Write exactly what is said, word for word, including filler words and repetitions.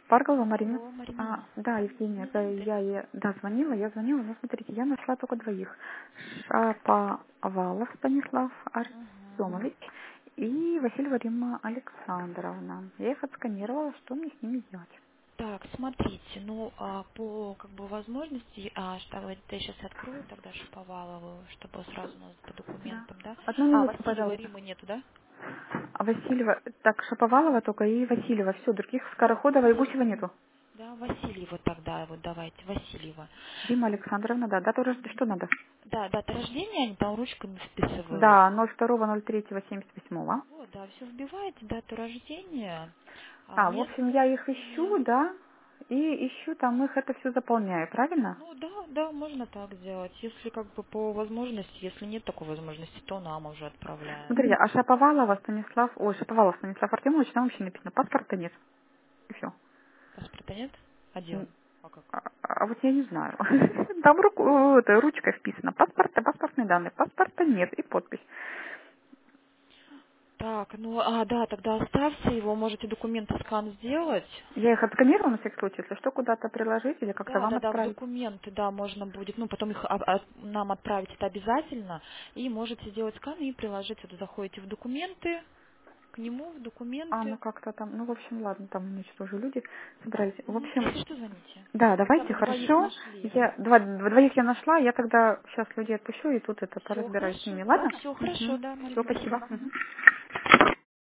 Паргова Марина. Алло, А, Марина. да, Евгения, это Мгм, я, здрасте. ей- да, звонила, я звонила, но смотрите, я нашла только двоих. Шаповалов Станислав Мгм. Артемович и Васильева Римма Александровна. Я их отсканировала, что мне с ними делать? Так, смотрите, ну, а, по как бы возможности, а, что давайте я сейчас открою тогда Шаповалову, чтобы сразу у нас по Да. документам, да? Одну А, минутку, Васильева пожалуйста. Римы нету, да? А Васильева, так, Шаповалова только и Васильева, все, других Скороходова и Василь... Гусева нету. Да, Васильева тогда, вот давайте, Васильева. Римма Александровна, да, дату рождения, что надо? Да, дата рождения, они там ручками вписывают. Да, ноль второго ноль третьего семьдесят восьмого. Вот, да, все вбиваете, дату рождения, а А, в место общем, я их рождения. ищу, да, и ищу там их, это все заполняю, правильно? Ну да, да, можно так сделать. Если как бы по возможности, если нет такой возможности, то нам уже отправляем. Смотрите, а Шаповалова Станислав, ой, Шаповалов Станислав Артемович, там вообще написано, паспорта нет, и все. Паспорта нет? А где он? А как? А, а вот я не знаю. Там руку, это, ручкой вписано, паспорта, паспортные данные, паспорта нет, и подпись. Так, ну, а, да, тогда оставьте его, можете документы скан сделать. Я их отсканировала на всякий случай, если что, куда-то приложить или как-то Да, вам да, да, в отправить. документы, да, можно будет, ну, потом их а- а- нам отправить это обязательно, и можете сделать скан и приложить, вот заходите в документы, к нему в А, ну документы. как-то там, ну, в общем, ладно, там у меня что тоже люди собрались. В Мгм. общем, Если что, звоните. да, Ну, там давайте, вы двоих хорошо. нашли. Я два, двоих я нашла, я тогда сейчас людей отпущу и тут это Все поразбираюсь с хорошо. ними, Да, ладно? все хорошо, Угу. да, Все, Марина, спасибо. спасибо. Мгм.